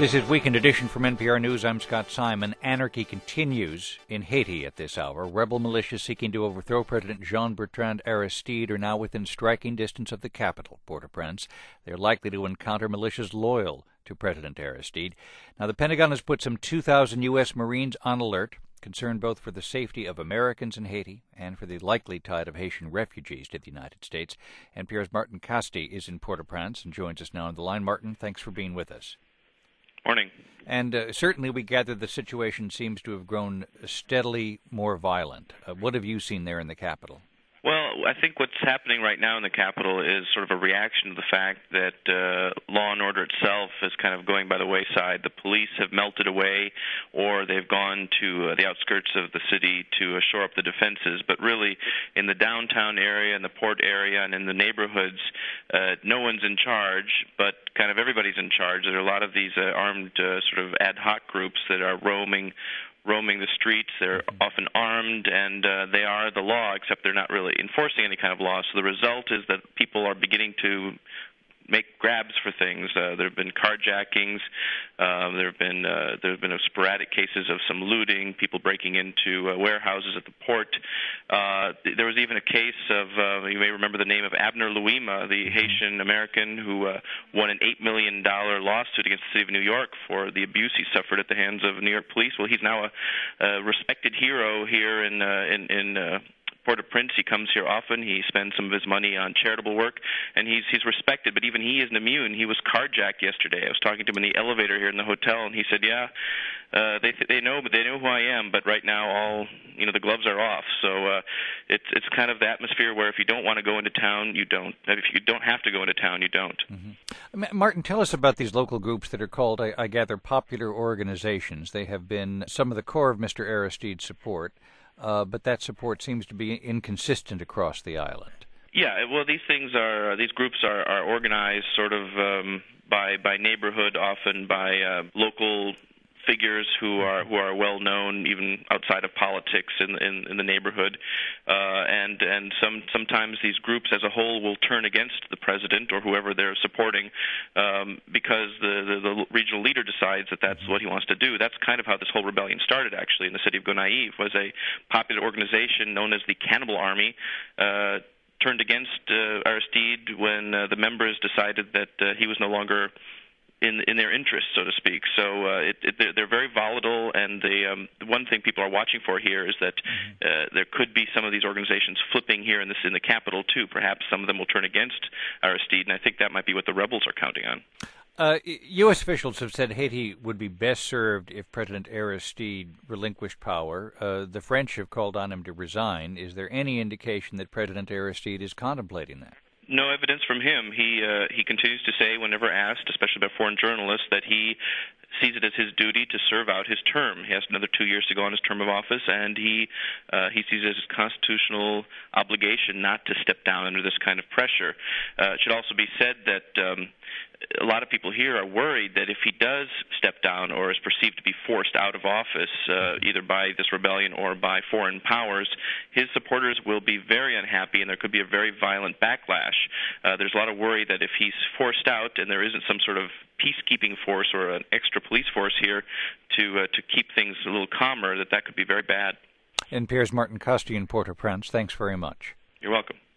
This is Weekend Edition from NPR News. I'm Scott Simon. Anarchy continues in Haiti at this hour. Rebel militias seeking to overthrow President Jean-Bertrand Aristide are now within striking distance of the capital, Port-au-Prince. They're likely to encounter militias loyal to President Aristide. Now, the Pentagon has put some 2,000 U.S. Marines on alert, concerned both for the safety of Americans in Haiti and for the likely tide of Haitian refugees to the United States. NPR's Martin Kaste is in Port-au-Prince and joins us now on the line. Martin, thanks for being with us. Morning. And certainly we gather the situation seems to have grown steadily more violent. What have you seen there in the capital? Well, I think what's happening right now in the Capitol is sort of a reaction to the fact that law and order itself is kind of going by the wayside. The police have melted away, or they've gone to the outskirts of the city to shore up the defenses. But really, in the downtown area, in the port area, and in the neighborhoods, no one's in charge, but kind of everybody's in charge. There are a lot of these armed sort of ad hoc groups that are roaming the streets. They're often armed, and they are the law, except they're not really enforcing any kind of law. So the result is that people are beginning to make grabs for things. There have been carjackings. There have been sporadic cases of some looting, people breaking into warehouses at the port. There was even a case of, you may remember the name of Abner Louima, the Haitian American who won an $8 million lawsuit against the city of New York for the abuse he suffered at the hands of New York police. Well, he's now a respected hero here in Port-au-Prince. He comes here often. He spends some of his money on charitable work, and he's respected. But even he isn't immune. He was carjacked yesterday. I was talking to him in the elevator here in the hotel, and he said, "Yeah, they know who I am. But right now, all the gloves are off. So it's kind of the atmosphere where if you don't want to go into town, you don't. If you don't have to go into town, you don't." Mm-hmm. Martin, tell us about these local groups that are called, I gather, popular organizations. They have been some of the core of Mr. Aristide's support. But that support seems to be inconsistent across the island. Yeah, well, these groups are organized sort of by neighborhood, often by local figures who are well known even outside of politics in the neighborhood, and sometimes these groups as a whole will turn against the president or whoever they're supporting because the regional leader decides that that's what he wants to do. That's kind of how this whole rebellion started, actually, in the city of Gonaïves. Was a popular organization known as the Cannibal Army. Turned against Aristide when the members decided that he was no longer in their interest, so to speak. So they're very volatile, and the one thing people are watching for here is that there could be some of these organizations flipping here in the capital too. Perhaps some of them will turn against Aristide, and I think that might be what the rebels are counting on. U.S. officials have said Haiti would be best served if President Aristide relinquished power. The French have called on him to resign. Is there any indication that President Aristide is contemplating that? No evidence from him. He continues to say, whenever asked, especially by foreign journalists, that he sees it as his duty to serve out his term. He has another 2 years to go on his term of office, and he sees it as his constitutional obligation not to step down under this kind of pressure. It should also be said that a lot of people here are worried that if he does step down or is perceived to be forced out of office, either by this rebellion or by foreign powers, his supporters will be very unhappy, and there could be a very violent backlash. There's a lot of worry that if he's forced out and there isn't some sort of peacekeeping force or an extra police force here to keep things a little calmer, that could be very bad. NPR's Martin Kaste in Port-au-Prince. Thanks very much. You're welcome.